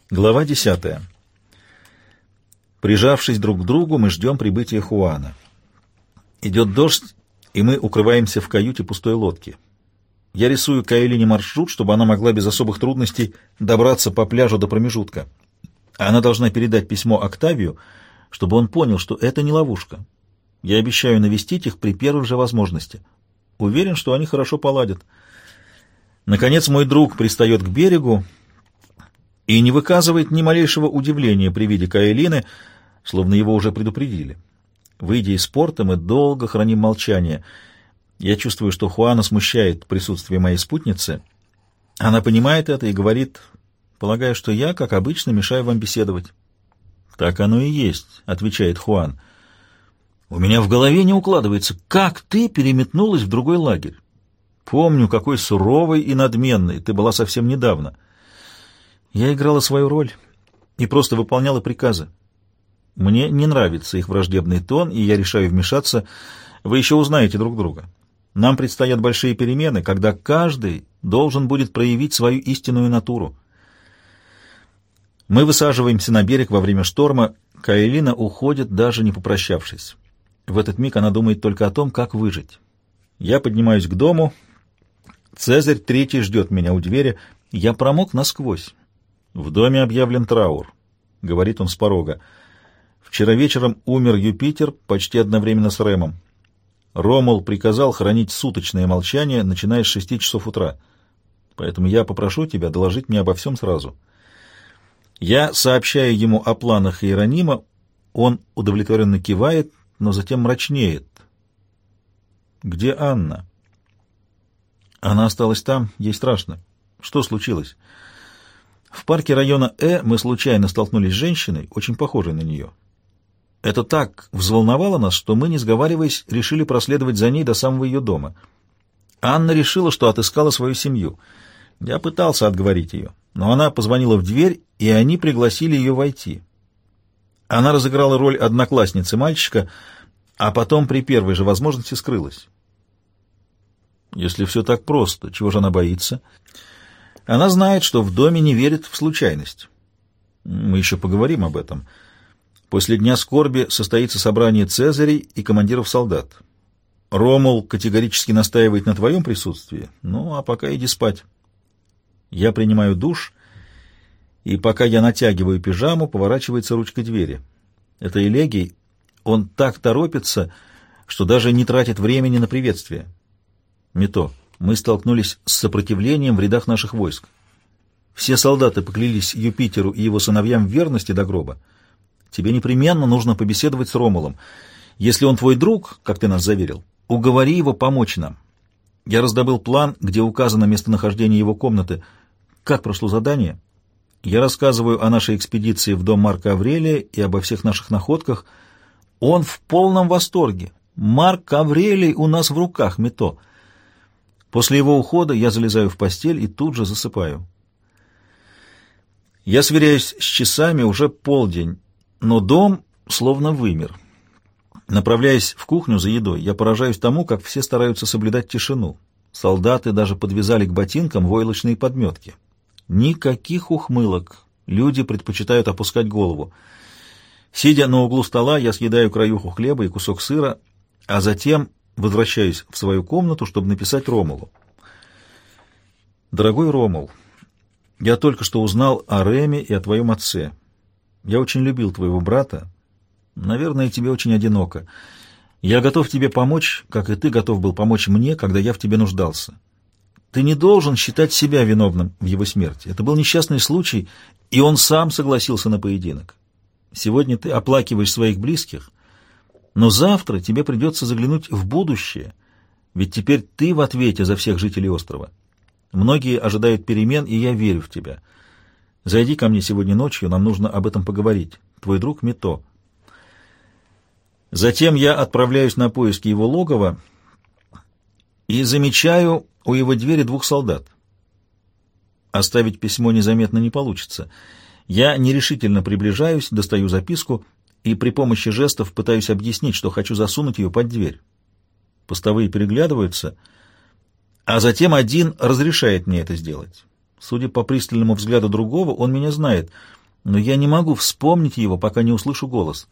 Глава 10. Прижавшись друг к другу, мы ждем прибытия Хуана. Идет дождь, и мы укрываемся в каюте пустой лодки. Я рисую Каэлине маршрут, чтобы она могла без особых трудностей добраться по пляжу до промежутка. Она должна передать письмо Октавию, чтобы он понял, что это не ловушка. Я обещаю навестить их при первой же возможности. Уверен, что они хорошо поладят. Наконец мой друг пристает к берегу и не выказывает ни малейшего удивления при виде Каэлины, словно его уже предупредили. Выйдя из порта, мы долго храним молчание. Я чувствую, что Хуана смущает присутствие моей спутницы. Она понимает это и говорит, полагая, что я, как обычно, мешаю вам беседовать. «Так оно и есть», — отвечает Хуан. «У меня в голове не укладывается, как ты переметнулась в другой лагерь. Помню, какой суровой и надменной ты была совсем недавно. Я играла свою роль и просто выполняла приказы. Мне не нравится их враждебный тон, и я решаю вмешаться. Вы еще узнаете друг друга. Нам предстоят большие перемены, когда каждый должен будет проявить свою истинную натуру». Мы высаживаемся на берег во время шторма. Каэлина уходит, даже не попрощавшись. В этот миг она думает только о том, как выжить. Я поднимаюсь к дому. Цезарь Третий ждет меня у двери. Я промок насквозь. «В доме объявлен траур», — говорит он с порога. «Вчера вечером умер Юпитер почти одновременно с Рэмом. Ромул приказал хранить суточное молчание, начиная с 6 часов утра. Поэтому я попрошу тебя доложить мне обо всем сразу». Я сообщаю ему о планах Иеронима. Он удовлетворенно кивает, но затем мрачнеет. «Где Анна?» «Она осталась там, ей страшно. Что случилось?» «В парке района мы случайно столкнулись с женщиной, очень похожей на нее. Это так взволновало нас, что мы, не сговариваясь, решили проследовать за ней до самого ее дома. Анна решила, что отыскала свою семью. Я пытался отговорить ее, но она позвонила в дверь, и они пригласили ее войти. Она разыграла роль одноклассницы мальчика, а потом при первой же возможности скрылась». «Если все так просто, чего же она боится?» «Она знает, что в доме не верит в случайность. Мы еще поговорим об этом. После дня скорби состоится собрание Цезарей и командиров солдат. Ромул категорически настаивает на твоем присутствии. Ну, а пока иди спать». Я принимаю душ, и пока я натягиваю пижаму, поворачивается ручка двери. Это Элегий. Он так торопится, что даже не тратит времени на приветствие. «Мито, мы столкнулись с сопротивлением в рядах наших войск. Все солдаты поклялись Юпитеру и его сыновьям в верности до гроба. Тебе непременно нужно побеседовать с Ромулом. Если он твой друг, как ты нас заверил, уговори его помочь нам. Я раздобыл план, где указано местонахождение его комнаты. Как прошло задание?» Я рассказываю о нашей экспедиции в дом Марка Аврелия и обо всех наших находках. Он в полном восторге. Марк Аврелий у нас в руках, Мито. После его ухода я залезаю в постель и тут же засыпаю. Я сверяюсь с часами, уже полдень, но дом словно вымер. Направляясь в кухню за едой, я поражаюсь тому, как все стараются соблюдать тишину. Солдаты даже подвязали к ботинкам войлочные подметки. Никаких ухмылок. Люди предпочитают опускать голову. Сидя на углу стола, я съедаю краюху хлеба и кусок сыра, а затем возвращаюсь в свою комнату, чтобы написать Ромулу. «Дорогой Ромул, я только что узнал о Реме и о твоем отце. Я очень любил твоего брата. Наверное, тебе очень одиноко. Я готов тебе помочь, как и ты готов был помочь мне, когда я в тебе нуждался. Ты не должен считать себя виновным в его смерти. Это был несчастный случай, и он сам согласился на поединок. Сегодня ты оплакиваешь своих близких, но завтра тебе придется заглянуть в будущее, ведь теперь ты в ответе за всех жителей острова. Многие ожидают перемен, и я верю в тебя. Зайди ко мне сегодня ночью, нам нужно об этом поговорить. Твой друг Мито». Затем я отправляюсь на поиски его логова и замечаю у его двери 2 солдат. Оставить письмо незаметно не получится. Я нерешительно приближаюсь, достаю записку и при помощи жестов пытаюсь объяснить, что хочу засунуть ее под дверь. Постовые переглядываются, а затем один разрешает мне это сделать. Судя по пристальному взгляду другого, он меня знает. но я не могу вспомнить его, пока не услышу голос.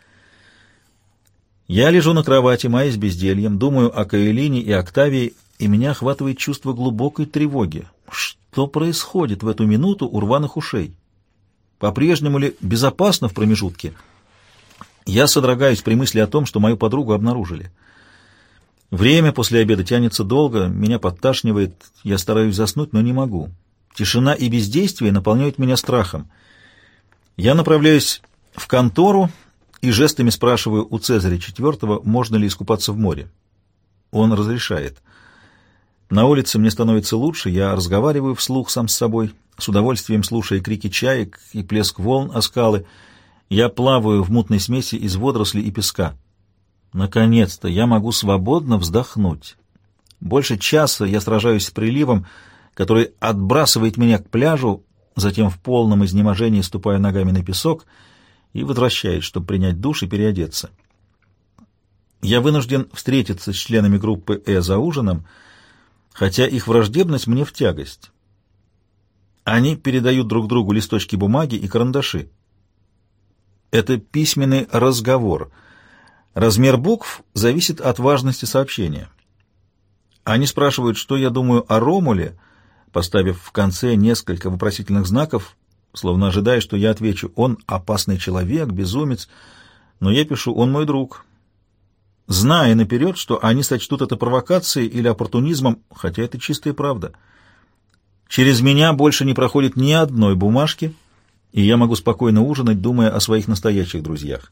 Я лежу на кровати, маясь бездельем, думаю о Каэлине и Октавии, и меня охватывает чувство глубокой тревоги. Что происходит в эту минуту у рваных ушей? По-прежнему ли безопасно в промежутке? Я содрогаюсь при мысли о том, что мою подругу обнаружили. Время после обеда тянется долго, меня подташнивает, я стараюсь заснуть, но не могу. Тишина и бездействие наполняют меня страхом. Я направляюсь в контору и жестами спрашиваю у Цезаря IV, можно ли искупаться в море. Он разрешает. На улице мне становится лучше, я разговариваю вслух сам с собой, с удовольствием слушая крики чаек и плеск волн о скалы. Я плаваю в мутной смеси из водорослей и песка. Наконец-то я могу свободно вздохнуть. Больше часа я сражаюсь с приливом, который отбрасывает меня к пляжу, затем в полном изнеможении ступаю ногами на песок и возвращаюсь, чтобы принять душ и переодеться. Я вынужден встретиться с членами группы «Э» за ужином, хотя их враждебность мне в тягость. Они передают друг другу листочки бумаги и карандаши. Это письменный разговор. Размер букв зависит от важности сообщения. Они спрашивают, что я думаю о Ромуле, поставив в конце несколько вопросительных знаков, словно ожидая, что я отвечу: «Он опасный человек, безумец», но я пишу: «Он мой друг», зная наперед, что они сочтут это провокацией или оппортунизмом, хотя это чистая правда. Через меня больше не проходит ни одной бумажки, и я могу спокойно ужинать, думая о своих настоящих друзьях.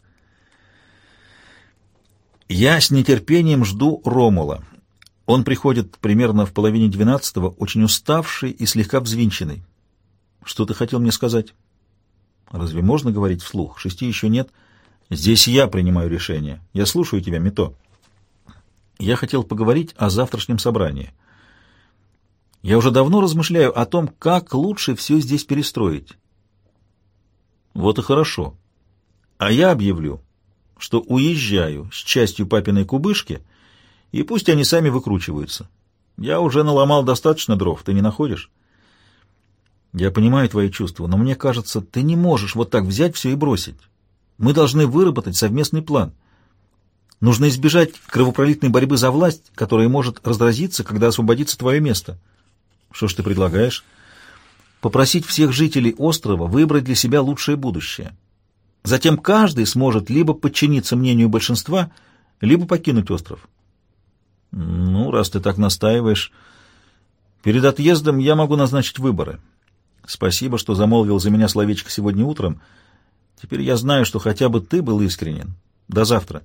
Я с нетерпением жду Ромула. Он приходит примерно в половине 12-го, очень уставший и слегка взвинченный. «Что ты хотел мне сказать?» «Разве можно говорить вслух? 6 еще нет. Здесь я принимаю решение. Я слушаю тебя, Мито». «Я хотел поговорить о завтрашнем собрании. Я уже давно размышляю о том, как лучше все здесь перестроить». «Вот и хорошо. А я объявлю, что уезжаю с частью папиной кубышки, и пусть они сами выкручиваются. Я уже наломал достаточно дров, ты не находишь?» «Я понимаю твои чувства, но мне кажется, ты не можешь вот так взять все и бросить. Мы должны выработать совместный план. Нужно избежать кровопролитной борьбы за власть, которая может разразиться, когда освободится твое место». «Что ж ты предлагаешь?» «Попросить всех жителей острова выбрать для себя лучшее будущее. Затем каждый сможет либо подчиниться мнению большинства, либо покинуть остров». «Ну, раз ты так настаиваешь, перед отъездом я могу назначить выборы. Спасибо, что замолвил за меня словечко сегодня утром. Теперь я знаю, что хотя бы ты был искренен. До завтра».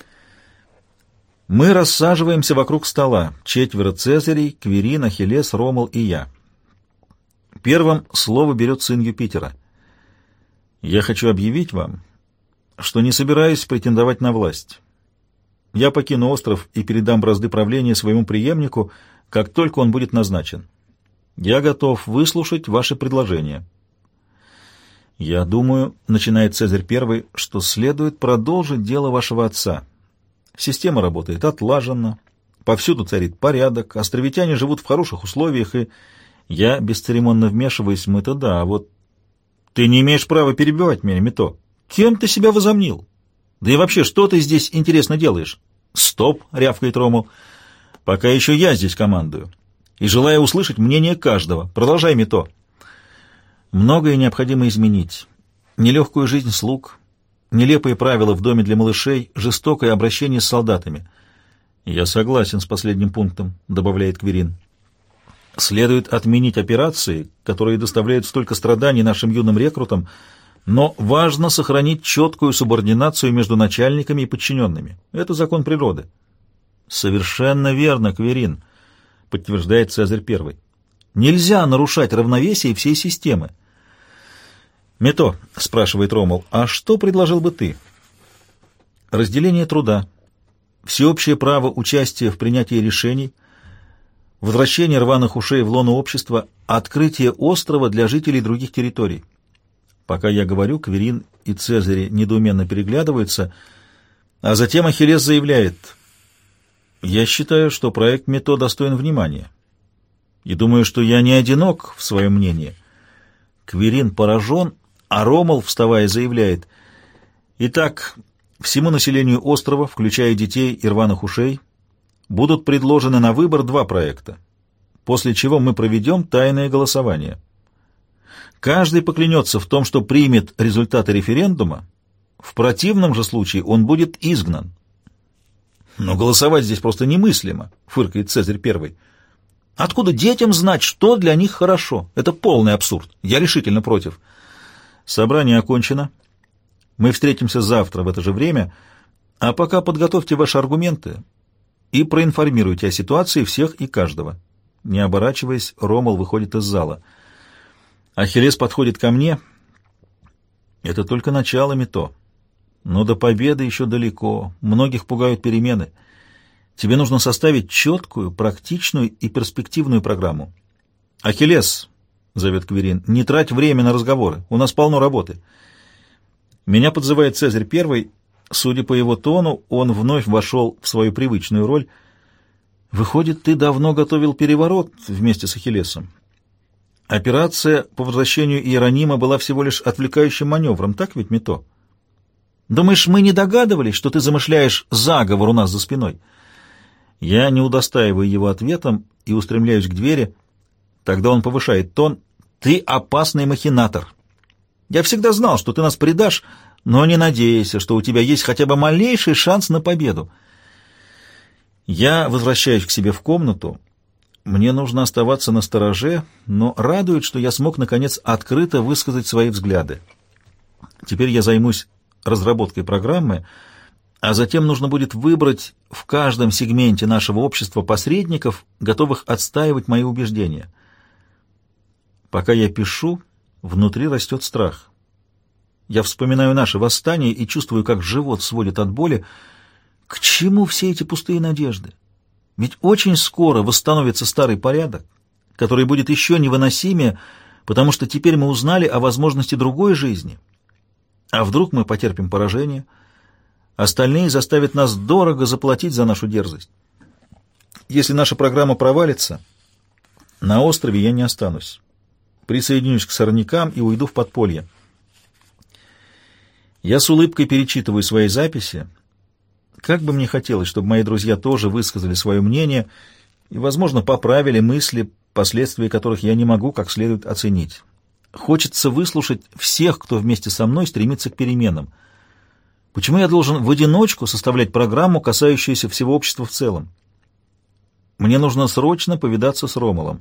Мы рассаживаемся вокруг стола. 4 Цезарей, Квирин, Ахиллес, Ромул и я. Первым слово берет сын Юпитера. «Я хочу объявить вам, что не собираюсь претендовать на власть. Я покину остров и передам бразды правления своему преемнику, как только он будет назначен. Я готов выслушать ваши предложения». «Я думаю, — начинает Цезарь I, — что следует продолжить дело вашего отца. Система работает отлаженно, повсюду царит порядок, островитяне живут в хороших условиях, и я бесцеремонно вмешиваюсь, мы-то да, а вот ты не имеешь права перебивать меня, Мито. Кем ты себя возомнил? Да и вообще, что ты здесь интересно делаешь?» «Стоп!» — рявкает Ромул. «Пока еще я здесь командую, и желаю услышать мнение каждого. Продолжай, Мито». Многое необходимо изменить. Нелегкую жизнь слуг, нелепые правила в доме для малышей, жестокое обращение с солдатами. «Я согласен с последним пунктом», — добавляет Квирин. «Следует отменить операции, которые доставляют столько страданий нашим юным рекрутам, но важно сохранить четкую субординацию между начальниками и подчиненными. Это закон природы». «Совершенно верно, Квирин», — подтверждает Цезарь I. «Нельзя нарушать равновесие всей системы». «Мито», — спрашивает Ромул, — «а что предложил бы ты?» «Разделение труда, всеобщее право участия в принятии решений, возвращение рваных ушей в лоно общества, открытие острова для жителей других территорий». Пока я говорю, Квирин и Цезарь недоуменно переглядываются, а затем Ахиллес заявляет: «Я считаю, что проект Мито достоин внимания, и думаю, что я не одинок в своем мнении». Квирин поражен, А Ромул, вставая, заявляет: «Итак, всему населению острова, включая детей и рваных ушей, будут предложены на выбор 2 проекта, после чего мы проведем тайное голосование. Каждый поклянется в том, что примет результаты референдума, в противном же случае он будет изгнан». «Но голосовать здесь просто немыслимо», — фыркает Цезарь I. «Откуда детям знать, что для них хорошо? Это полный абсурд. Я решительно против». «Собрание окончено. Мы встретимся завтра в это же время, а пока подготовьте ваши аргументы и проинформируйте о ситуации всех и каждого». Не оборачиваясь, Ромул выходит из зала. Ахиллес подходит ко мне. «Это только начало, Мито. Но до победы еще далеко. Многих пугают перемены. Тебе нужно составить четкую, практичную и перспективную программу». «Ахиллес», — зовет Кверин, — «не трать время на разговоры. У нас полно работы». Меня подзывает Цезарь I. Судя по его тону, он вновь вошел в свою привычную роль. «Выходит, ты давно готовил переворот вместе с Ахиллесом. Операция по возвращению Иеронима была всего лишь отвлекающим маневром, так ведь, Мито? Думаешь, мы не догадывались, что ты замышляешь заговор у нас за спиной?» Я не удостаиваю его ответом и устремляюсь к двери. Тогда он повышает тон. «Ты опасный махинатор. Я всегда знал, что ты нас предашь, но не надейся, что у тебя есть хотя бы малейший шанс на победу». Я возвращаюсь к себе в комнату. Мне нужно оставаться настороже, но радует, что я смог, наконец, открыто высказать свои взгляды. Теперь я займусь разработкой программы, а затем нужно будет выбрать в каждом сегменте нашего общества посредников, готовых отстаивать мои убеждения. Пока я пишу, внутри растет страх. Я вспоминаю наше восстание и чувствую, как живот сводит от боли. К чему все эти пустые надежды? Ведь очень скоро восстановится старый порядок, который будет еще невыносимее, потому что теперь мы узнали о возможности другой жизни. А вдруг мы потерпим поражение? Остальные заставят нас дорого заплатить за нашу дерзость. Если наша программа провалится, на острове я не останусь. Присоединюсь к сорнякам и уйду в подполье. Я с улыбкой перечитываю свои записи. Как бы мне хотелось, чтобы мои друзья тоже высказали свое мнение и, возможно, поправили мысли, последствия которых я не могу как следует оценить. Хочется выслушать всех, кто вместе со мной стремится к переменам. Почему я должен в одиночку составлять программу, касающуюся всего общества в целом? Мне нужно срочно повидаться с Ромулом.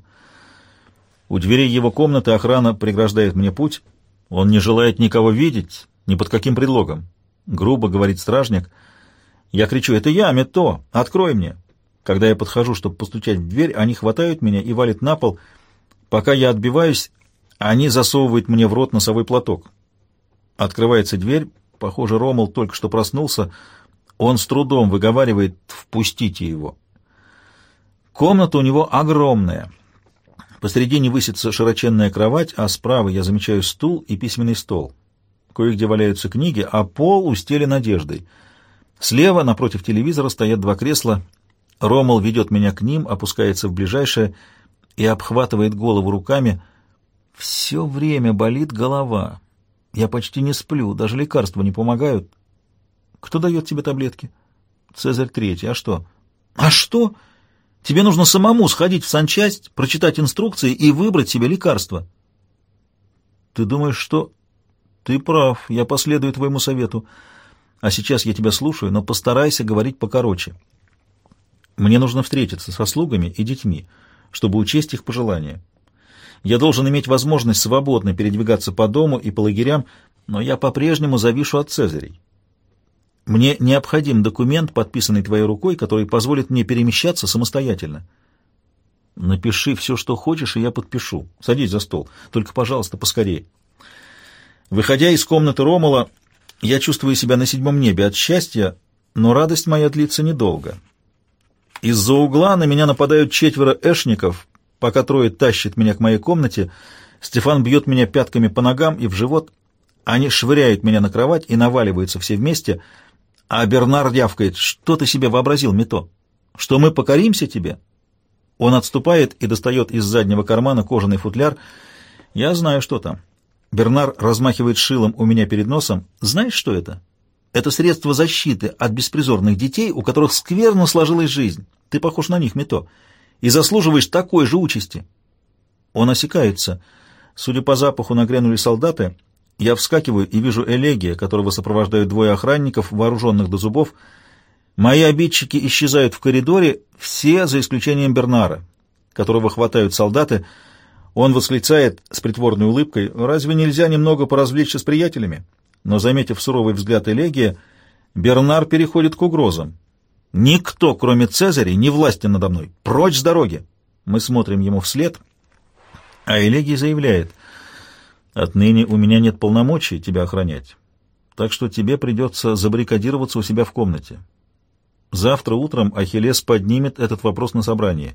У дверей его комнаты охрана преграждает мне путь. Он не желает никого видеть, ни под каким предлогом. Грубо говорит стражник. Я кричу: «Это я, Мито! Открой мне!» Когда я подхожу, чтобы постучать в дверь, они хватают меня и валят на пол. Пока я отбиваюсь, они засовывают мне в рот носовой платок. Открывается дверь. Похоже, Ромул только что проснулся. Он с трудом выговаривает: «Впустите его». Комната у него огромная. Посредине высится широченная кровать, а справа я замечаю стул и письменный стол. Кое-где валяются книги, а пол устелен одеждой. Слева, напротив телевизора, стоят 2 кресла. Ромул ведет меня к ним, опускается в ближайшее и обхватывает голову руками. Все время болит голова. Я почти не сплю, даже лекарства не помогают. Кто дает тебе таблетки? Цезарь III. А что? А что? Тебе нужно самому сходить в санчасть, прочитать инструкции и выбрать себе лекарство. Ты думаешь, что... Ты прав, я последую твоему совету. А сейчас я тебя слушаю, но постарайся говорить покороче. Мне нужно встретиться со слугами и детьми, чтобы учесть их пожелания. Я должен иметь возможность свободно передвигаться по дому и по лагерям, но я по-прежнему завишу от Цезарей. Мне необходим документ, подписанный твоей рукой, который позволит мне перемещаться самостоятельно. Напиши все, что хочешь, и я подпишу. Садись за стол. Только, пожалуйста, поскорее. Выходя из комнаты Ромула, я чувствую себя на 7-м небе от счастья, но радость моя длится недолго. Из-за угла на меня нападают 4 эшников. Пока 3 тащат меня к моей комнате, Стефан бьет меня пятками по ногам и в живот. Они швыряют меня на кровать и наваливаются все вместе, а Бернар рявкает: «Что ты себе вообразил, Мито? Что мы покоримся тебе?» Он отступает и достает из заднего кармана кожаный футляр. Я знаю, что там. Бернар размахивает шилом у меня перед носом. Знаешь, что это? Это средство защиты от беспризорных детей, у которых скверно сложилась жизнь. Ты похож на них, Мито, и заслуживаешь такой же участи. Он осекается. Судя по запаху, нагрянули солдаты. Я вскакиваю и вижу Элегия, которого сопровождают двое охранников, вооруженных до зубов. Мои обидчики исчезают в коридоре, все за исключением Бернара, которого хватают солдаты. Он восклицает с притворной улыбкой: «Разве нельзя немного поразвлечься с приятелями?» Но, заметив суровый взгляд Элегия, Бернар переходит к угрозам. «Никто, кроме Цезаря, не властен надо мной! Прочь с дороги!» Мы смотрим ему вслед, а Элегий заявляет: «Отныне у меня нет полномочий тебя охранять, так что тебе придется забаррикадироваться у себя в комнате. Завтра утром Ахиллес поднимет этот вопрос на собрании».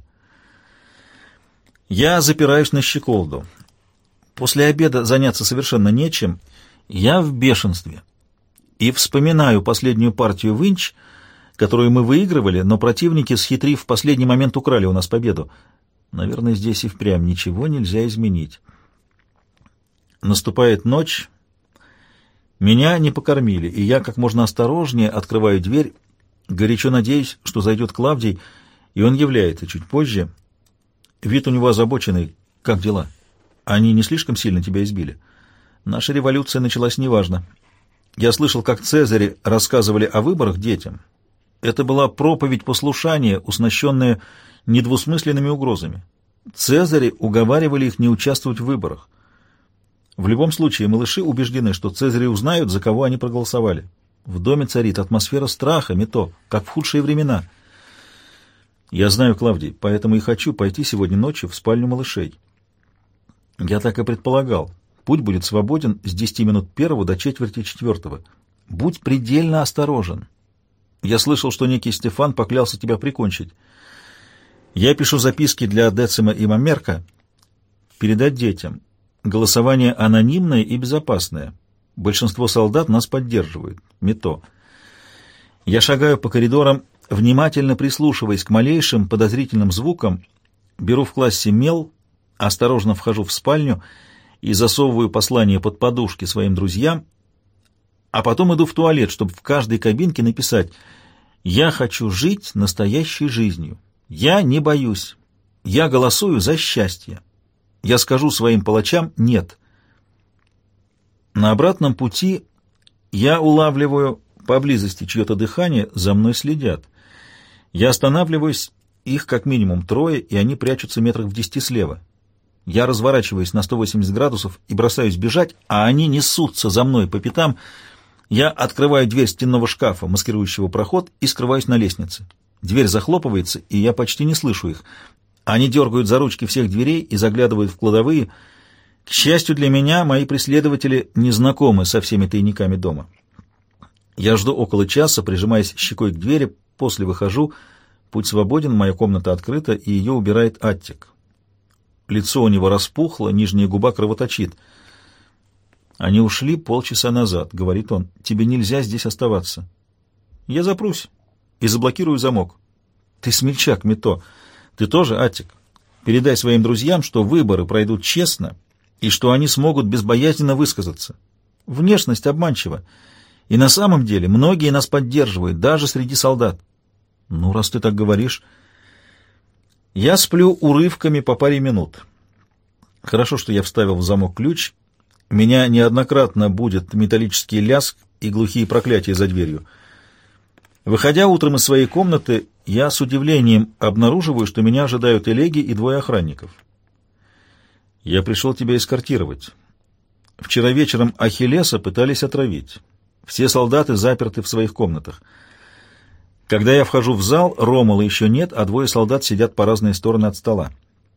Я запираюсь на щеколду. После обеда заняться совершенно нечем. Я в бешенстве. И вспоминаю последнюю партию в инч, которую мы выигрывали, но противники, схитрив, в последний момент украли у нас победу. Наверное, здесь и впрямь ничего нельзя изменить. Наступает ночь. Меня не покормили, и я как можно осторожнее открываю дверь, горячо надеюсь, что зайдет Клавдий, и он является чуть позже. Вид у него озабоченный. Как дела? Они не слишком сильно тебя избили? Наша революция началась неважно. Я слышал, как Цезари рассказывали о выборах детям. Это была проповедь послушания, уснащенная недвусмысленными угрозами. Цезари уговаривали их не участвовать в выборах. В любом случае, малыши убеждены, что Цезари узнают, за кого они проголосовали. В доме царит атмосфера страха, Мито, как в худшие времена. Я знаю, Клавдий, поэтому и хочу пойти сегодня ночью в спальню малышей. Я так и предполагал. Путь будет свободен с 10 минут первого до четверти четвертого. Будь предельно осторожен. Я слышал, что некий Стефан поклялся тебя прикончить. Я пишу записки для Децима и Мамерка. Передать детям. Голосование анонимное и безопасное. Большинство солдат нас поддерживают. Мито. Я шагаю по коридорам, внимательно прислушиваясь к малейшим подозрительным звукам, беру в классе мел, осторожно вхожу в спальню и засовываю послание под подушки своим друзьям, а потом иду в туалет, чтобы в каждой кабинке написать: «Я хочу жить настоящей жизнью. Я не боюсь. Я голосую за счастье. Я скажу своим палачам «нет». На обратном пути я улавливаю поблизости чье-то дыхание, за мной следят. Я останавливаюсь, их как минимум трое, и они прячутся метрах в 10 слева. Я разворачиваюсь на 180 градусов и бросаюсь бежать, а они несутся за мной по пятам. Я открываю дверь стенного шкафа, маскирующего проход, и скрываюсь на лестнице. Дверь захлопывается, и я почти не слышу их. Они дергают за ручки всех дверей и заглядывают в кладовые. К счастью для меня, мои преследователи не знакомы со всеми тайниками дома. Я жду около часа, прижимаясь щекой к двери, после выхожу. Путь свободен, моя комната открыта, и ее убирает Аттик. Лицо у него распухло, нижняя губа кровоточит. «Они ушли полчаса назад», — говорит он. «Тебе нельзя здесь оставаться». «Я запрусь и заблокирую замок». «Ты смельчак, Мито. Ты тоже, Аттик. Передай своим друзьям, что выборы пройдут честно и что они смогут безбоязненно высказаться. Внешность обманчива. И на самом деле многие нас поддерживают, даже среди солдат». «Ну, раз ты так говоришь...» Я сплю урывками по паре минут. Хорошо, что я вставил в замок ключ. Меня неоднократно будет металлический лязг и глухие проклятия за дверью. Выходя утром из своей комнаты, я с удивлением обнаруживаю, что меня ожидают Элегий и двое охранников. «Я пришел тебя эскортировать. Вчера вечером Ахиллеса пытались отравить. Все солдаты заперты в своих комнатах. Когда я вхожу в зал, Ромула еще нет, а двое солдат сидят по разные стороны от стола.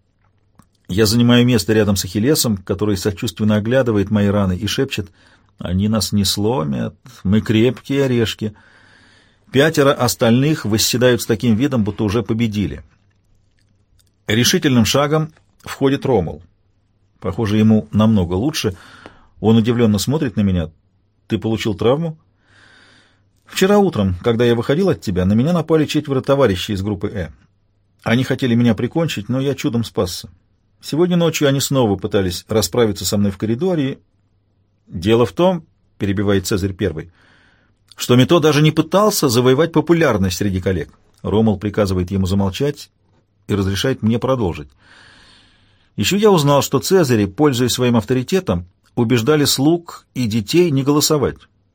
Я занимаю место рядом с Ахиллесом, который сочувственно оглядывает мои раны и шепчет: «Они нас не сломят, мы крепкие орешки». 5 остальных восседают с таким видом, будто уже победили. Решительным шагом входит Ромул. Похоже, ему намного лучше. Он удивленно смотрит на меня. «Ты получил травму?» «Вчера утром, когда я выходил от тебя, на меня напали 4 товарищей из группы «Э». Они хотели меня прикончить, но я чудом спасся. Сегодня ночью они снова пытались расправиться со мной в коридоре, «Дело в том, — перебивает Цезарь I, — что Мито даже не пытался завоевать популярность среди коллег». Ромул приказывает ему замолчать и разрешает мне продолжить. «Еще я узнал, что Цезари, пользуясь своим авторитетом, убеждали слуг и детей не голосовать».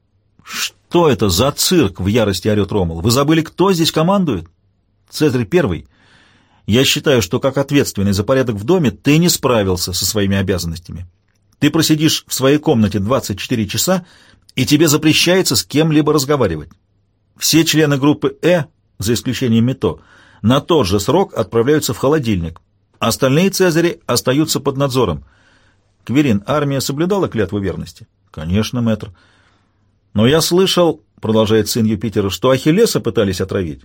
«Что это за цирк?» — в ярости орет Ромул. «Вы забыли, кто здесь командует?» «Цезарь I, я считаю, что как ответственный за порядок в доме ты не справился со своими обязанностями. Ты просидишь в своей комнате 24 часа, и тебе запрещается с кем-либо разговаривать. Все члены группы за исключением Мито, на тот же срок отправляются в холодильник. Остальные Цезари остаются под надзором. Кверин, армия соблюдала клятву верности?» «Конечно, мэтр». «Но я слышал, — продолжает сын Юпитера, — что Ахиллеса пытались отравить.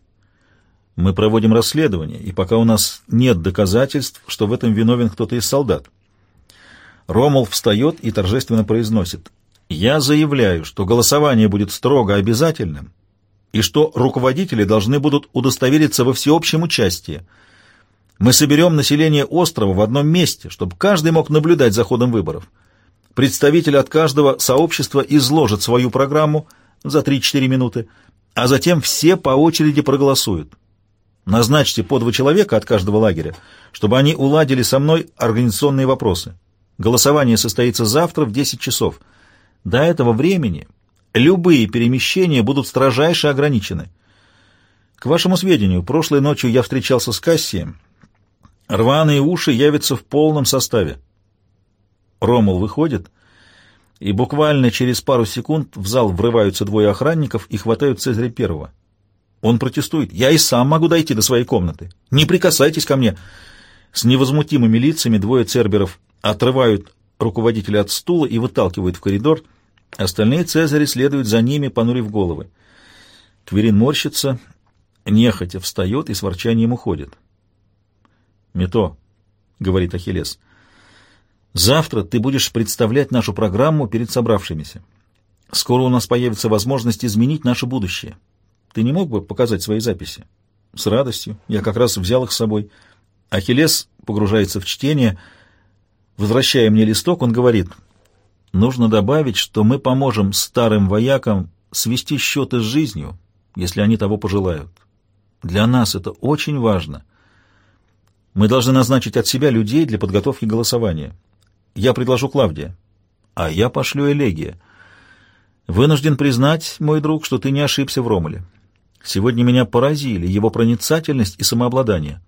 Мы проводим расследование, и пока у нас нет доказательств, что в этом виновен кто-то из солдат». Ромул встает и торжественно произносит: «Я заявляю, что голосование будет строго обязательным, и что руководители должны будут удостовериться во всеобщем участии. Мы соберем население острова в одном месте, чтобы каждый мог наблюдать за ходом выборов. Представитель от каждого сообщества изложит свою программу за 3-4 минуты, а затем все по очереди проголосуют. Назначьте по 2 человека от каждого лагеря, чтобы они уладили со мной организационные вопросы. Голосование состоится завтра в 10 часов. До этого времени любые перемещения будут строжайше ограничены. К вашему сведению, прошлой ночью я встречался с Кассием. Рваные уши явятся в полном составе». Ромул выходит, и буквально через пару секунд в зал врываются 2 охранников и хватают Цезаря I. Он протестует: «Я и сам могу дойти до своей комнаты. Не прикасайтесь ко мне». С невозмутимыми лицами 2 церберов отрывают руководителя от стула и выталкивают в коридор. Остальные Цезари следуют за ними, понурив головы. Кверин морщится, нехотя встает и с ворчанием уходит. «Мито, — говорит Ахиллес, — завтра ты будешь представлять нашу программу перед собравшимися. Скоро у нас появится возможность изменить наше будущее. Ты не мог бы показать свои записи?» «С радостью. Я как раз взял их с собой». Ахиллес погружается в чтение. Возвращая мне листок, он говорит: «Нужно добавить, что мы поможем старым воякам свести счеты с жизнью, если они того пожелают. Для нас это очень важно. Мы должны назначить от себя людей для подготовки голосования. Я предложу Клавдия, а я пошлю Элегия. Вынужден признать, мой друг, что ты не ошибся в Ромуле. Сегодня меня поразили его проницательность и самообладание.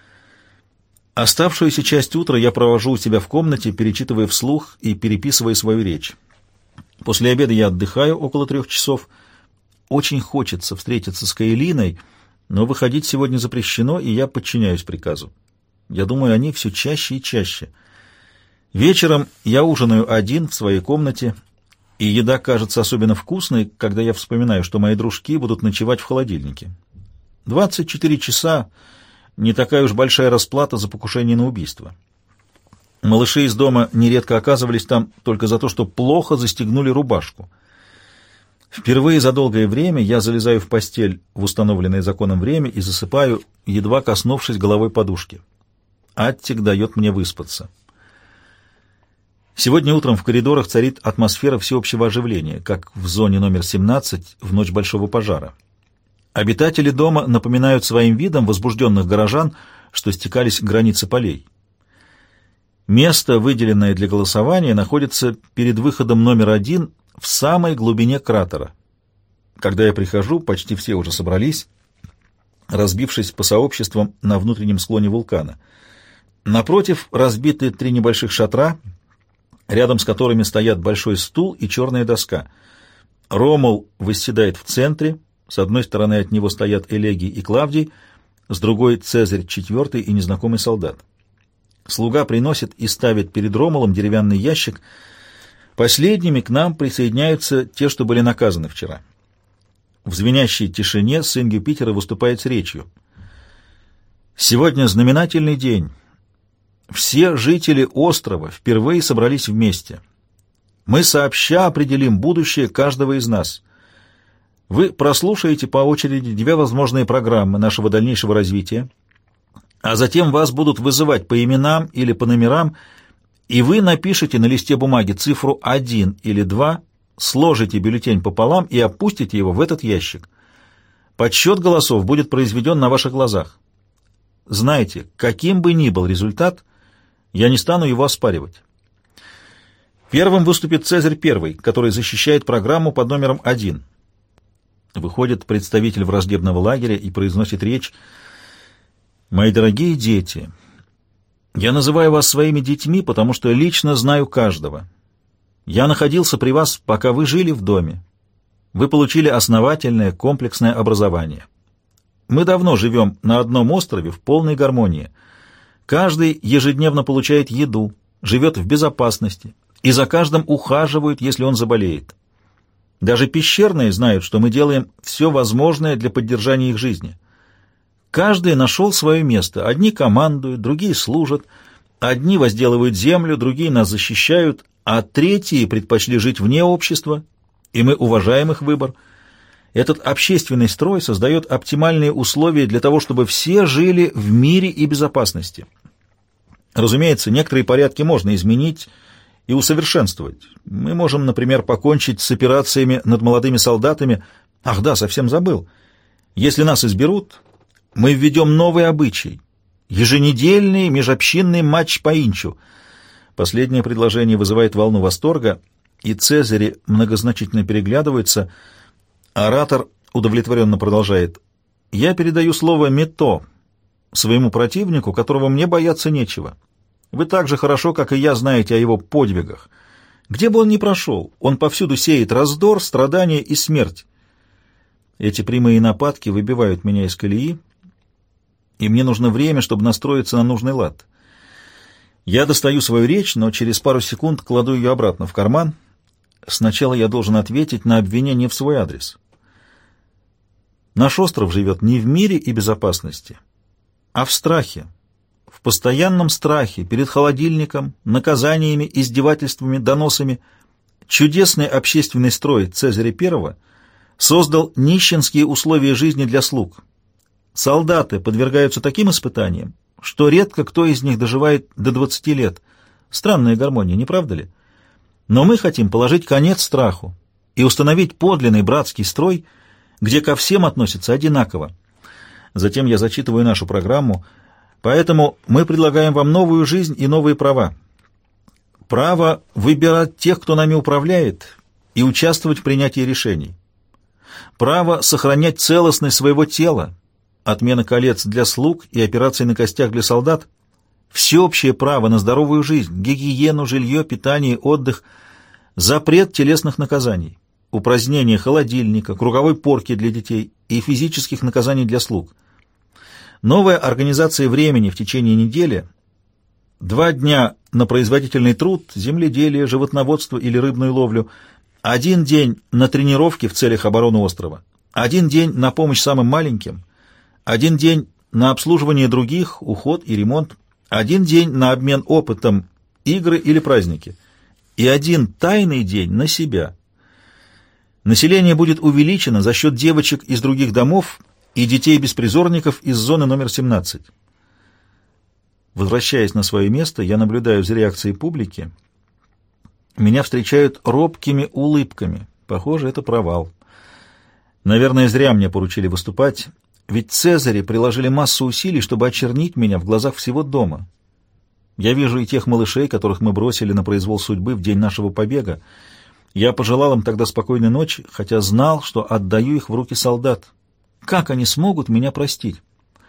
Оставшуюся часть утра я провожу у себя в комнате, перечитывая вслух и переписывая свою речь. После обеда я отдыхаю около 3 часов. Очень хочется встретиться с Каэлиной, но выходить сегодня запрещено, и я подчиняюсь приказу. Я думаю о ней все чаще и чаще. Вечером я ужинаю один в своей комнате, и еда кажется особенно вкусной, когда я вспоминаю, что мои дружки будут ночевать в холодильнике. 24 часа — не такая уж большая расплата за покушение на убийство. Малыши из дома нередко оказывались там только за то, что плохо застегнули рубашку. Впервые за долгое время я залезаю в постель в установленное законом время и засыпаю, едва коснувшись головой подушки. Аттик дает мне выспаться. Сегодня утром в коридорах царит атмосфера всеобщего оживления, как в зоне номер 17 в ночь большого пожара. Обитатели дома напоминают своим видом возбужденных горожан, что стекались к границе полей. Место, выделенное для голосования, находится перед выходом номер 1 в самой глубине кратера. Когда я прихожу, почти все уже собрались, разбившись по сообществам на внутреннем склоне вулкана. Напротив разбиты 3 небольших шатра, рядом с которыми стоят большой стул и черная доска. Ромул восседает в центре. С одной стороны от него стоят Элегий и Клавдий, с другой — Цезарь IV и незнакомый солдат. Слуга приносит и ставит перед Ромулом деревянный ящик. Последними к нам присоединяются те, что были наказаны вчера. В звенящей тишине сын Юпитера выступает с речью. «Сегодня знаменательный день. Все жители острова впервые собрались вместе. Мы сообща определим будущее каждого из нас. Вы прослушаете по очереди 2 возможные программы нашего дальнейшего развития, а затем вас будут вызывать по именам или по номерам и вы напишете на листе бумаги цифру 1 или 2, сложите бюллетень пополам и опустите его в этот ящик. Подсчет голосов будет произведен на ваших глазах. Знайте, каким бы ни был результат, я не стану его оспаривать. Первым выступит Цезарь I, который защищает программу под номером 1. Выходит представитель враждебного лагеря и произносит речь. «Мои дорогие дети, я называю вас своими детьми, потому что лично знаю каждого. Я находился при вас, пока вы жили в доме. Вы получили основательное комплексное образование. Мы давно живем на одном острове в полной гармонии. Каждый ежедневно получает еду, живет в безопасности, и за каждым ухаживают, если он заболеет. Даже пещерные знают, что мы делаем все возможное для поддержания их жизни. Каждый нашел свое место. Одни командуют, другие служат, одни возделывают землю, другие нас защищают, а третьи предпочли жить вне общества, и мы уважаем их выбор. Этот общественный строй создает оптимальные условия для того, чтобы все жили в мире и безопасности. Разумеется, некоторые порядки можно изменить и усовершенствовать. Мы можем, например, покончить с операциями над молодыми солдатами. Ах да, совсем забыл. Если нас изберут, мы введем новый обычай — еженедельный межобщинный матч по инчу. Последнее предложение вызывает волну восторга, и Цезари многозначительно переглядываются. Оратор удовлетворенно продолжает. «Я передаю слово Мето, своему противнику, которого мне бояться нечего. Вы так же хорошо, как и я, знаете о его подвигах. Где бы он ни прошел, он повсюду сеет раздор, страдания и смерть. Эти прямые нападки выбивают меня из колеи, и мне нужно время, чтобы настроиться на нужный лад. Я достаю свою речь, но через пару секунд кладу ее обратно в карман. Сначала я должен ответить на обвинение в свой адрес. Наш остров живет не в мире и безопасности, а в страхе. В постоянном страхе перед холодильником, наказаниями, издевательствами, доносами. Чудесный общественный строй Цезаря I создал нищенские условия жизни для слуг. Солдаты подвергаются таким испытаниям, что редко кто из них доживает до 20 лет. Странная гармония, не правда ли? Но мы хотим положить конец страху и установить подлинный братский строй, где ко всем относятся одинаково. Затем я зачитываю нашу программу. Поэтому мы предлагаем вам новую жизнь и новые права. Право выбирать тех, кто нами управляет, и участвовать в принятии решений. Право сохранять целостность своего тела, отмена колец для слуг и операций на костях для солдат. Всеобщее право на здоровую жизнь, гигиену, жилье, питание, отдых. Запрет телесных наказаний, упразднение холодильника, круговой порки для детей и физических наказаний для слуг. Новая организация времени в течение недели, 2 дня на производительный труд, земледелие, животноводство или рыбную ловлю, 1 день на тренировки в целях обороны острова, 1 день на помощь самым маленьким, 1 день на обслуживание других, уход и ремонт, 1 день на обмен опытом, игры или праздники, и 1 тайный день на себя. Население будет увеличено за счет девочек из других домов и детей-беспризорников из зоны номер 17. Возвращаясь на свое место, я наблюдаю за реакцией публики. Меня встречают робкими улыбками. Похоже, это провал. Наверное, зря мне поручили выступать, ведь Цезари приложили массу усилий, чтобы очернить меня в глазах всего дома. Я вижу и тех малышей, которых мы бросили на произвол судьбы в день нашего побега. Я пожелал им тогда спокойной ночи, хотя знал, что отдаю их в руки солдат. Как они смогут меня простить?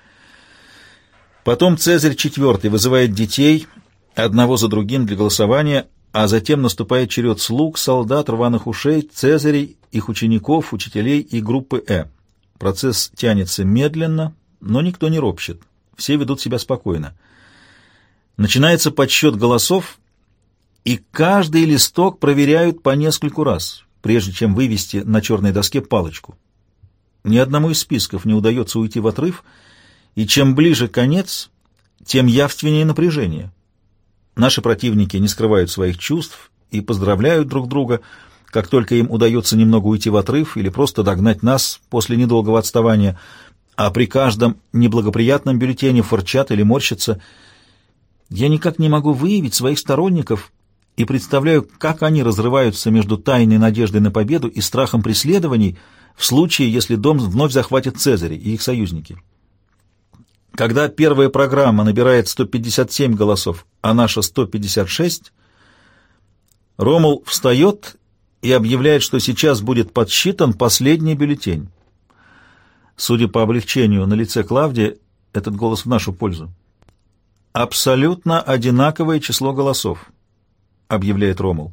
Потом Цезарь IV вызывает детей одного за другим для голосования, а затем наступает черед слуг, солдат, рваных ушей, Цезарей, их учеников, учителей и группы Э. Процесс тянется медленно, но никто не ропщет. Все ведут себя спокойно. Начинается подсчет голосов, и каждый листок проверяют по нескольку раз, прежде чем вывести на черной доске палочку. Ни одному из списков не удается уйти в отрыв, и чем ближе конец, тем явственнее напряжение. Наши противники не скрывают своих чувств и поздравляют друг друга, как только им удается немного уйти в отрыв или просто догнать нас после недолгого отставания, а при каждом неблагоприятном бюллетене фырчат или морщатся. Я никак не могу выявить своих сторонников и представляю, как они разрываются между тайной надеждой на победу и страхом преследований в случае, если дом вновь захватит Цезарь и их союзники. Когда первая программа набирает 157 голосов, а наша 156, Ромул встает и объявляет, что сейчас будет подсчитан последний бюллетень. Судя по облегчению на лице Клавдия, этот голос в нашу пользу. «Абсолютно одинаковое число голосов», — объявляет Ромул.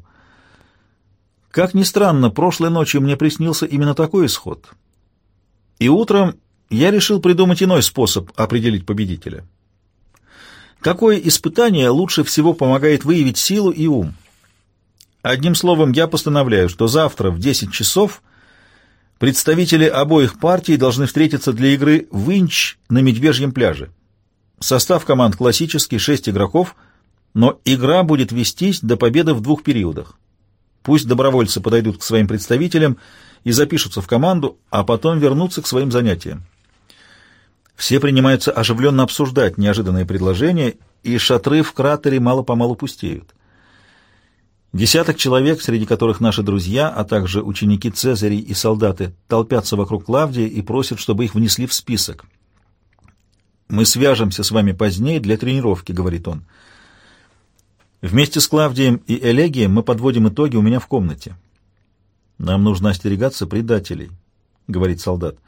Как ни странно, прошлой ночью мне приснился именно такой исход. И утром я решил придумать иной способ определить победителя. Какое испытание лучше всего помогает выявить силу и ум? Одним словом, я постановляю, что завтра в 10 часов представители обоих партий должны встретиться для игры в инч на Медвежьем пляже. Состав команд классический, 6 игроков, но игра будет вестись до победы в 2 периодах. Пусть добровольцы подойдут к своим представителям и запишутся в команду, а потом вернутся к своим занятиям. Все принимаются оживленно обсуждать неожиданные предложения, и шатры в кратере мало-помалу пустеют. 10 человек, среди которых наши друзья, а также ученики Цезарей и солдаты, толпятся вокруг Клавдия и просят, чтобы их внесли в список. «Мы свяжемся с вами позднее для тренировки», — говорит он. Вместе с Клавдием и Элегием мы подводим итоги у меня в комнате. «Нам нужно остерегаться предателей», — говорит солдат.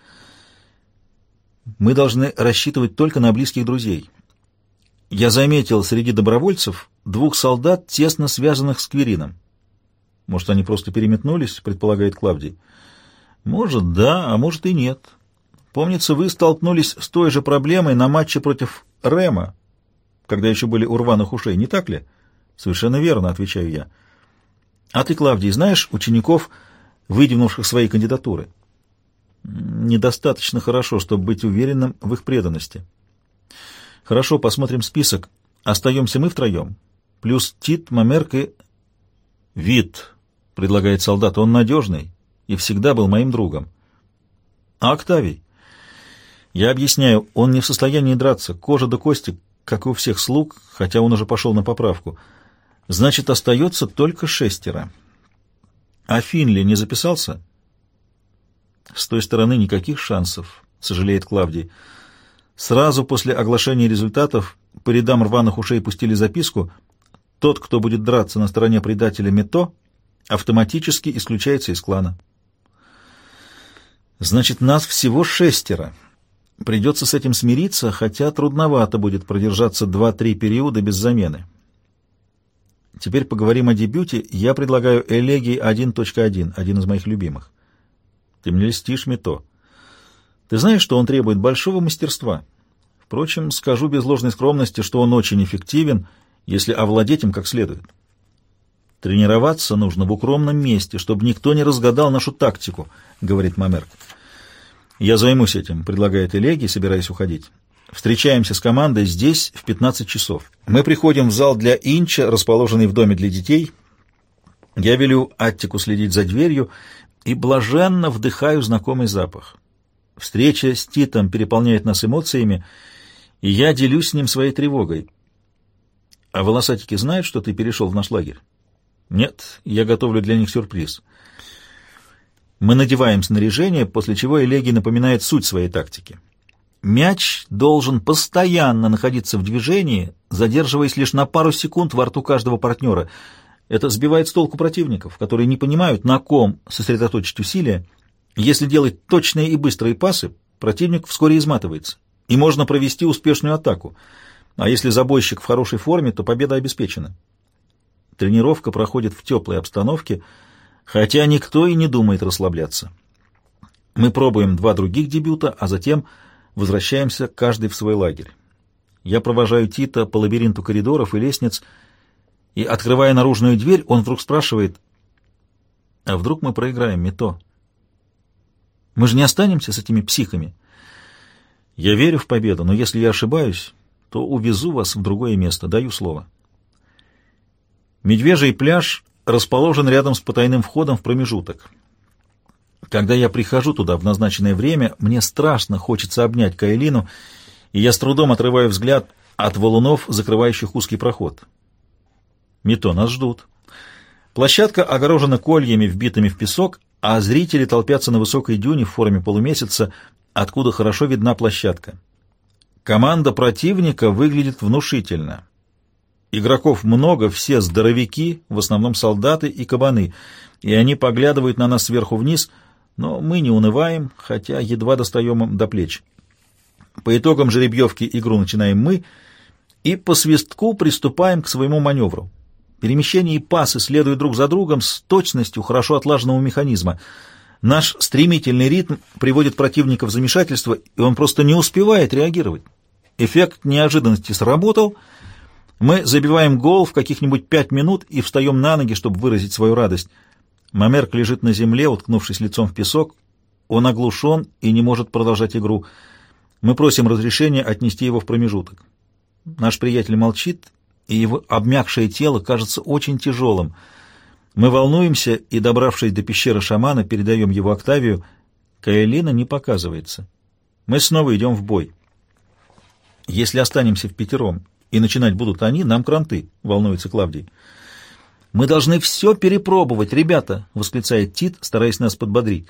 «Мы должны рассчитывать только на близких друзей. Я заметил среди добровольцев 2 солдат, тесно связанных с Квирином». «Может, они просто переметнулись?» — предполагает Клавдий. «Может, да, а может и нет. Помнится, вы столкнулись с той же проблемой на матче против Рема, когда еще были у рваных ушей, не так ли?» «Совершенно верно», — отвечаю я. «А ты, Клавдий, знаешь учеников, выдвинувших свои кандидатуры?» «Недостаточно хорошо, чтобы быть уверенным в их преданности». «Хорошо, посмотрим список. Остаемся мы втроем. Плюс Тит, Мамерк и...» «Вит», — предлагает солдат, — «он надежный и всегда был моим другом». «А Октавий?» «Я объясняю, он не в состоянии драться, кожа до кости, как и у всех слуг, хотя он уже пошел на поправку. Значит, остается только 6. А Финли не записался?» «С той стороны никаких шансов», — сожалеет Клавдий. «Сразу после оглашения результатов по рядам рваных ушей пустили записку: тот, кто будет драться на стороне предателя Мето, автоматически исключается из клана». «Значит, нас всего 6. Придется с этим смириться, хотя трудновато будет продержаться 2-3 периода без замены. Теперь поговорим о дебюте. Я предлагаю Элегий 1.1, один из моих любимых. Ты мне льстишь, Мито. Ты знаешь, что он требует большого мастерства. Впрочем, скажу без ложной скромности, что он очень эффективен, если овладеть им как следует. Тренироваться нужно в укромном месте, чтобы никто не разгадал нашу тактику, говорит Мамерк. Я займусь этим, предлагает Элегий, собираясь уходить. Встречаемся с командой здесь в 15 часов. Мы приходим в зал для инча, расположенный в доме для детей. Я велю Аттику следить за дверью и блаженно вдыхаю знакомый запах. Встреча с Титом переполняет нас эмоциями, и я делюсь с ним своей тревогой. А волосатики знают, что ты перешел в наш лагерь? Нет, я готовлю для них сюрприз. Мы надеваем снаряжение, после чего Элегий напоминает суть своей тактики. Мяч должен постоянно находиться в движении, задерживаясь лишь на пару секунд во рту каждого партнера. Это сбивает с толку противников, которые не понимают, на ком сосредоточить усилия. Если делать точные и быстрые пасы, противник вскоре изматывается, и можно провести успешную атаку. А если забойщик в хорошей форме, то победа обеспечена. Тренировка проходит в теплой обстановке, хотя никто и не думает расслабляться. Мы пробуем 2 других дебюта, а затем возвращаемся каждый в свой лагерь. Я провожаю Тита по лабиринту коридоров и лестниц, и, открывая наружную дверь, он вдруг спрашивает: «А вдруг мы проиграем, Мито? Мы же не останемся с этими психами?» «Я верю в победу, но если я ошибаюсь, то увезу вас в другое место, даю слово». Медвежий пляж расположен рядом с потайным входом в промежуток. Когда я прихожу туда в назначенное время, мне страшно хочется обнять Каэлину, и я с трудом отрываю взгляд от валунов, закрывающих узкий проход. Мито, нас ждут. Площадка огорожена кольями, вбитыми в песок, а зрители толпятся на высокой дюне в форме полумесяца, откуда хорошо видна площадка. Команда противника выглядит внушительно. Игроков много, все здоровяки, в основном солдаты и кабаны, и они поглядывают на нас сверху вниз, но мы не унываем, хотя едва достаем им до плеч. По итогам жеребьевки игру начинаем мы, и по свистку приступаем к своему маневру. Перемещения и пасы следуют друг за другом с точностью хорошо отлаженного механизма. Наш стремительный ритм приводит противника в замешательство, и он просто не успевает реагировать. Эффект неожиданности сработал. Мы забиваем гол в каких-нибудь 5 минут и встаем на ноги, чтобы выразить свою радость. Мамерк лежит на земле, уткнувшись лицом в песок. Он оглушен и не может продолжать игру. Мы просим разрешения отнести его в промежуток. Наш приятель молчит, и его обмякшее тело кажется очень тяжелым. Мы волнуемся и, добравшись до пещеры шамана, передаем его Октавию. Каэлина не показывается. Мы снова идем в бой. Если останемся впятером и начинать будут они, нам кранты, волнуется Клавдий. Мы должны все перепробовать, ребята, восклицает Тит, стараясь нас подбодрить.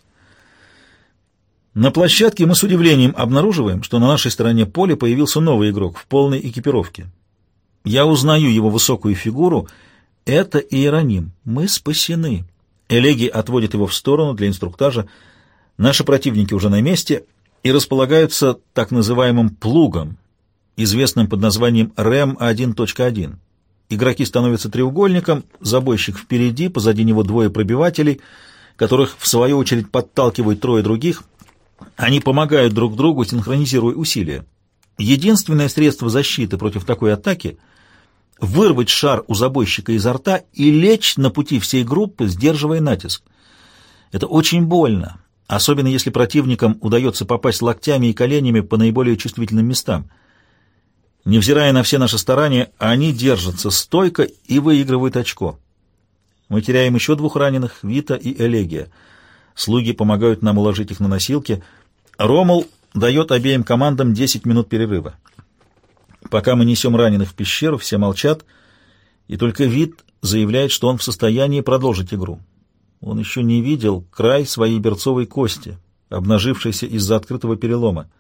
На площадке мы с удивлением обнаруживаем, что на нашей стороне поля появился новый игрок в полной экипировке. Я узнаю его высокую фигуру. Это Иероним. Мы спасены. Элегий отводит его в сторону для инструктажа. Наши противники уже на месте и располагаются так называемым плугом, известным под названием РЭМ 1.1. Игроки становятся треугольником, забойщик впереди, позади него двое пробивателей, которых в свою очередь подталкивают трое других. Они помогают друг другу, синхронизируя усилия. Единственное средство защиты против такой атаки — вырвать шар у забойщика изо рта и лечь на пути всей группы, сдерживая натиск. Это очень больно, особенно если противникам удается попасть локтями и коленями по наиболее чувствительным местам. Невзирая на все наши старания, они держатся стойко и выигрывают очко. Мы теряем еще 2 раненых, Вита и Элегия. Слуги помогают нам уложить их на носилки. Ромул дает обеим командам 10 минут перерыва. Пока мы несем раненых в пещеру, все молчат, и только Вит заявляет, что он в состоянии продолжить игру. Он еще не видел край своей берцовой кости, обнажившейся из-за открытого перелома.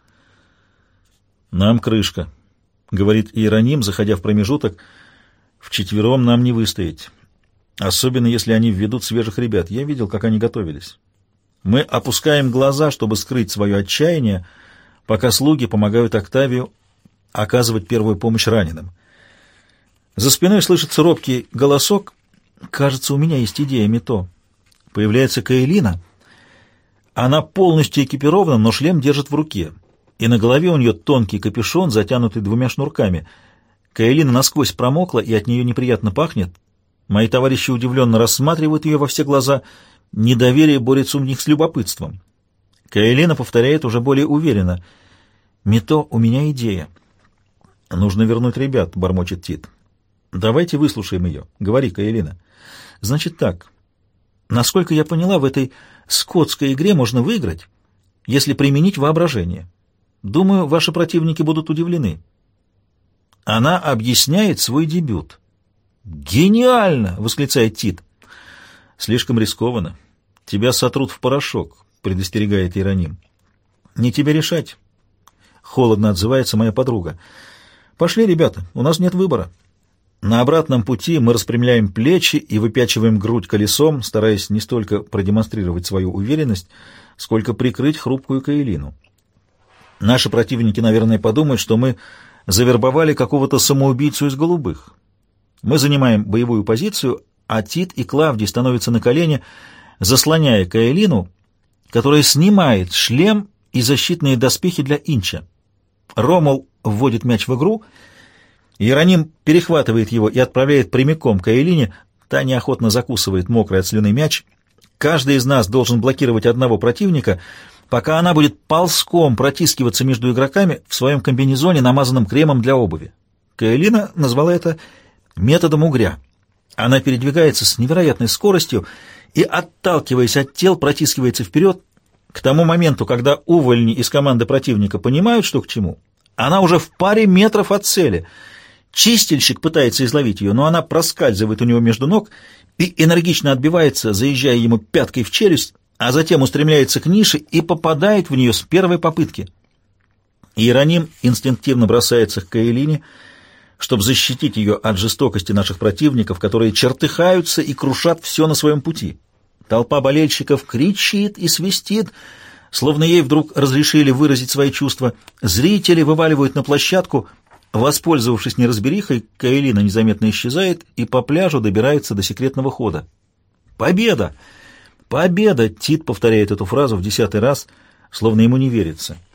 «Нам крышка», — говорит Иероним, заходя в промежуток. «Вчетвером нам не выстоять, особенно если они введут свежих ребят. Я видел, как они готовились. Мы опускаем глаза, чтобы скрыть свое отчаяние, пока слуги помогают Октавию оказывать первую помощь раненым. За спиной слышится робкий голосок. «Кажется, у меня есть идея, Мито». Появляется Каэлина. Она полностью экипирована, но шлем держит в руке, и на голове у нее тонкий капюшон, затянутый 2 шнурками. Каэлина насквозь промокла, и от нее неприятно пахнет. Мои товарищи удивленно рассматривают ее во все глаза. Недоверие борется у них с любопытством. Каэлина повторяет уже более уверенно. «Мито, у меня идея». «Нужно вернуть ребят», — бормочет Тит. «Давайте выслушаем ее. Говори, Каэлина». «Значит так. Насколько я поняла, в этой скотской игре можно выиграть, если применить воображение. Думаю, ваши противники будут удивлены». Она объясняет свой дебют. «Гениально!» — восклицает Тит. «Слишком рискованно. Тебя сотрут в порошок», — предостерегает Иероним. «Не тебе решать», — холодно отзывается моя подруга. «Пошли, ребята, у нас нет выбора». На обратном пути мы распрямляем плечи и выпячиваем грудь колесом, стараясь не столько продемонстрировать свою уверенность, сколько прикрыть хрупкую Каэлину. Наши противники, наверное, подумают, что мы завербовали какого-то самоубийцу из голубых. Мы занимаем боевую позицию, а Тит и Клавдий становятся на колени, заслоняя Каэлину, которая снимает шлем и защитные доспехи для Инча. Ромул вводит мяч в игру, Иероним перехватывает его и отправляет прямиком к Каэлине, та неохотно закусывает мокрый от слюны мяч. Каждый из нас должен блокировать одного противника, пока она будет ползком протискиваться между игроками в своем комбинезоне, намазанном кремом для обуви. Каэлина назвала это методом угря. Она передвигается с невероятной скоростью и, отталкиваясь от тел, протискивается вперед. К тому моменту, когда увольни из команды противника понимают, что к чему, Она уже в паре метров от цели. Чистильщик пытается изловить ее, но она проскальзывает у него между ног и энергично отбивается, заезжая ему пяткой в челюсть, а затем устремляется к нише и попадает в нее с первой попытки. Иероним инстинктивно бросается к Каэлине, чтобы защитить ее от жестокости наших противников, которые чертыхаются и крушат все на своем пути. Толпа болельщиков кричит и свистит, словно ей вдруг разрешили выразить свои чувства. Зрители вываливают на площадку. Воспользовавшись неразберихой, Каэлина незаметно исчезает и по пляжу добирается до секретного хода. «Победа! Победа!» — Тит повторяет эту фразу в 10-й раз, словно ему не верится.